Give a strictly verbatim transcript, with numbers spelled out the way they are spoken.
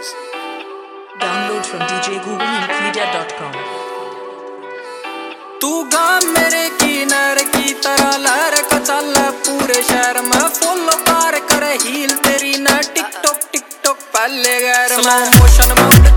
Download from d j google media dot com. तू गा मेरे किनारे की तरह लहर का चल पूरे शहर में फॉलो पार कर हील तेरी ना टिकटॉक टिकटॉक पहले गैर में मोशन में